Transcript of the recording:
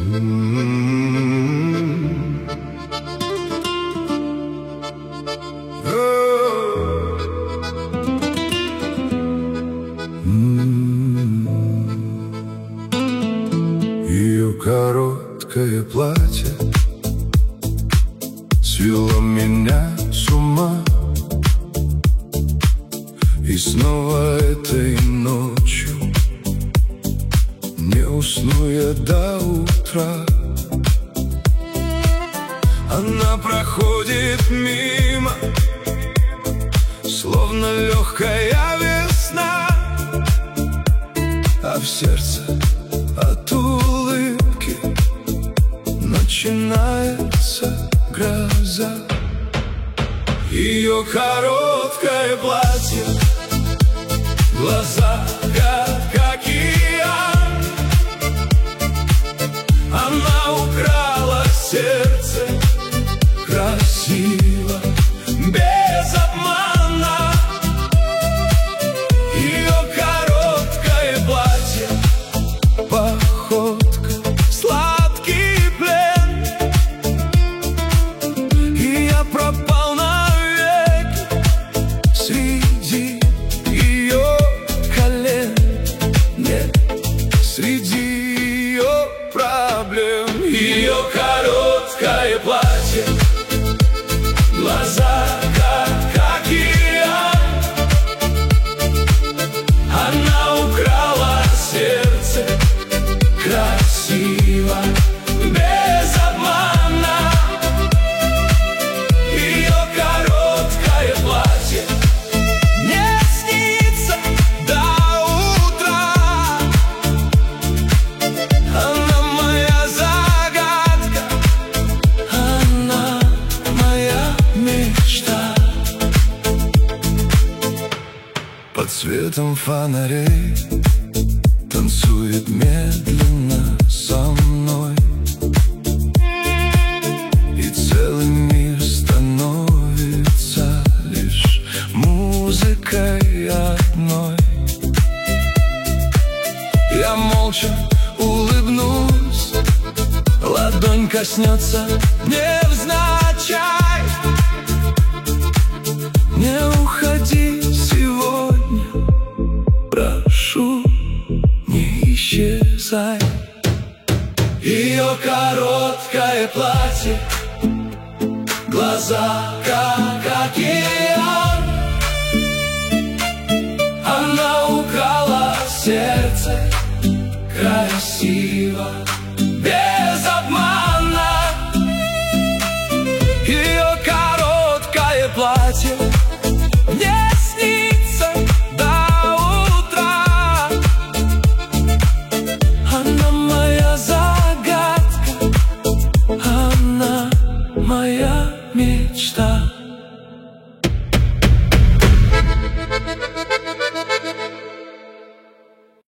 Ее короткое платье свело меня с ума. И снова этой ночью не усну я до утра. Она проходит мимо, словно легкая весна, а в сердце от улыбки начинается гроза. Ее короткое платье, глаза как океан. Она украла сердце красиво, без обмана. Ее короткое платье, походка, сладкий плен. И я пропал навеки среди ее колен. Нет, среди ее проблем. Ее короткое платье, глаза как океан. Она украла сердце красиво, без обмана. Ее короткое платье мне снится до утра. Она моя загадка, она моя мечта. Под светом фонарей танцует медленно со мной, и целый мир становится лишь музыкой одной. Я молча улыбнусь, ладонь коснется невзначай. Не уходи сегодня, прошу, не исчезай. Ее короткое платье, глаза как океан. Она украла сердце красиво, без обмана. Ее короткое платье мне снится до утра. Она моя загадка, она моя мечта.